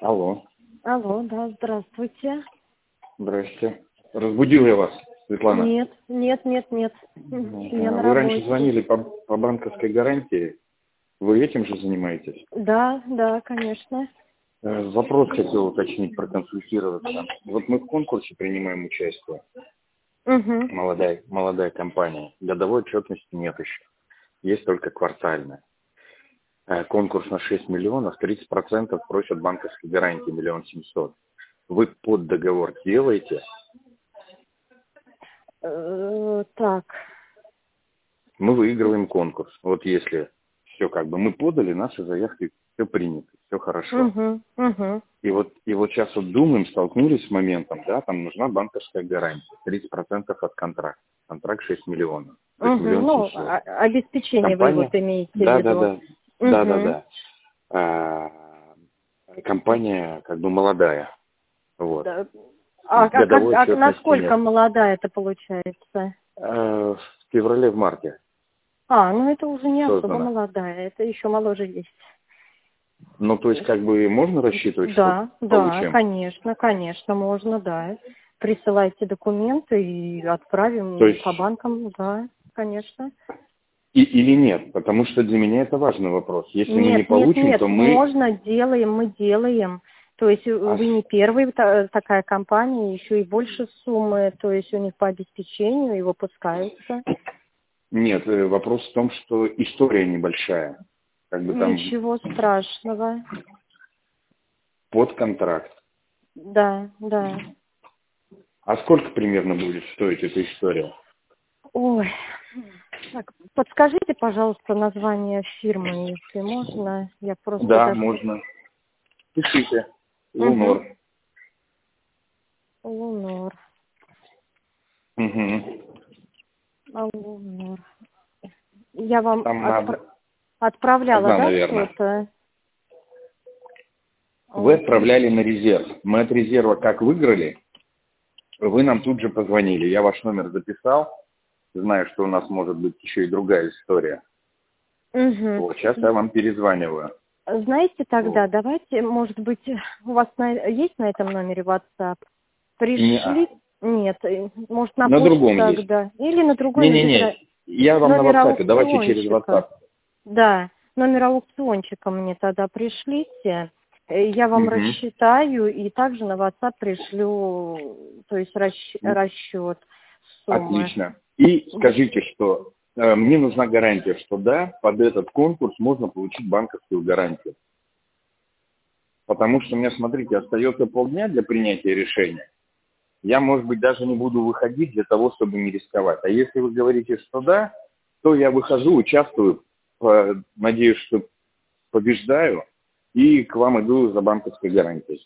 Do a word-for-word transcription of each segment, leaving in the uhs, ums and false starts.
Алло, Алло, да, здравствуйте. здрасте. Разбудил я вас, Светлана? Нет, нет, нет, нет. М, Я Ага. на Вы раньше работе. звонили по, по банковской гарантии. Вы этим же занимаетесь? Да, да, конечно. Э, Вопрос хотел уточнить, проконсультироваться. Вот мы в конкурсе принимаем участие. Угу. Молодая, молодая компания. Годовой отчетности нет еще. Есть только квартальная. Э, Конкурс на шесть миллионов, тридцать процентов просят банковской гарантии, миллион семьсот. Вы под договор делаете? Э, так. Мы выигрываем конкурс. Вот если все как бы мы подали, наши заявки, все принято, все хорошо. Угу, угу. И вот, и вот сейчас вот думаем, столкнулись с моментом, да, там нужна банковская гарантия, тридцать процентов от контракта. Контракт шесть миллионов, то есть Угу. миллион Ну, семьсот. а- обеспечение вы вот Компания, имеете в да, да, виду. да, да, да, Угу. да. А, компания как бы молодая, вот. Да. А, а как, Годовой а отчетности насколько нет. молодая это получается? А, в феврале, в марте А, ну это уже не особо создана. молодая, это еще моложе есть. Ну, то есть, как бы можно рассчитывать, что Да, да, получим? конечно, конечно, можно, да. Присылайте документы и То отправим есть, по банкам, да, конечно. и, или нет? Потому что для меня это важный вопрос. Если мы не Нет, нет, получим, нет, то мы... можно, делаем, мы делаем. То есть э, а, вы не первая та- такая компания, еще и больше суммы, то есть у них по обеспечению и выпускаются. Нет, э, вопрос в том, что история небольшая. Как бы там Ничего страшного. под контракт. Да, да. А сколько примерно будет стоить эта история? Ой, так, подскажите, пожалуйста, название фирмы, если можно. Я просто Да, даже... можно. Пишите. Угу. Лунор. Лунор. Угу. А, Лунор. Я вам Там отпра- надо... отправляла, Одна, да, наверное. что-то? Вы Вот. отправляли на резерв. Мы от резерва как выиграли, вы нам тут же позвонили. Я ваш номер записал. Знаю, что у нас может быть еще и другая история. Угу. Вот, сейчас я вам перезваниваю. Знаете, тогда Вот. давайте, может быть, у вас на- есть на этом номере WhatsApp? Не, а, Пришли? Нет, э, может, на на почту другом есть. тогда? Или на другой Не-не-не, номер, я вам на номер WhatsApp, давайте через аукционщика. WhatsApp. Да, номер аукционщика мне тогда пришлите. Э, Я вам Угу. рассчитаю и также на WhatsApp пришлю, то есть расч- расчет суммы. Отлично. И скажите, что э, мне нужна гарантия, что да, под этот конкурс можно получить банковскую гарантию. Потому что у меня, смотрите, остается полдня для принятия решения. Я, может быть, даже не буду выходить для того, чтобы не рисковать. А если вы говорите, что да, то я выхожу, участвую, э, надеюсь, что побеждаю, и к вам иду за банковской гарантией.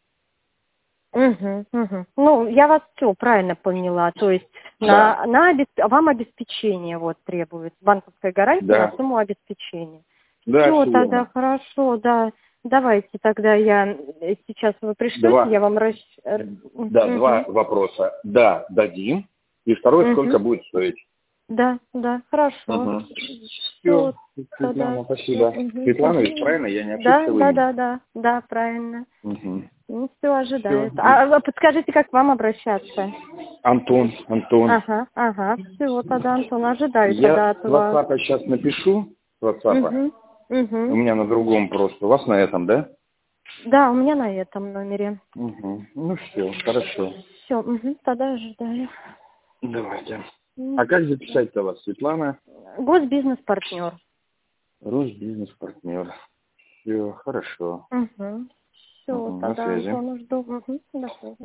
Угу, угу. Ну, я вас все правильно поняла. То есть Да, на, на обес- вам обеспечение вот требуется, банковская гарантия на да, сумму обеспечения. да, Все, все тогда верно. хорошо, да. Давайте тогда я э, сейчас вы пришлете, я Два, вам расщ... да, два Угу, вопроса. Да, дадим. И второй, сколько угу. будет стоить? Да, да, хорошо. Угу. Все, Все, тогда Светлана, все. спасибо. Угу, Светлана, ведь угу. правильно? Я не Да, ошибся в да, имени? да, да, да, правильно. Угу. Ну, все Все. ожидает. А а подскажите, как к вам обращаться? Антон, Антон. Ага, ага. Все, тогда, Антон, ожидаю Я тогда от с вас. WhatsApp сейчас напишу, с WhatsApp. Угу, У угу. меня на другом просто. У вас на этом, да? Да, у меня на этом номере. Угу. Ну все, хорошо. Все, угу, тогда ожидаю. Давайте. А М, как записать-то вас, Светлана? Госбизнес-партнер. Росбизнес-партнер. Все, хорошо. Угу. Все, Угу. На тогда, связи. Антон, жду. Угу, до связи.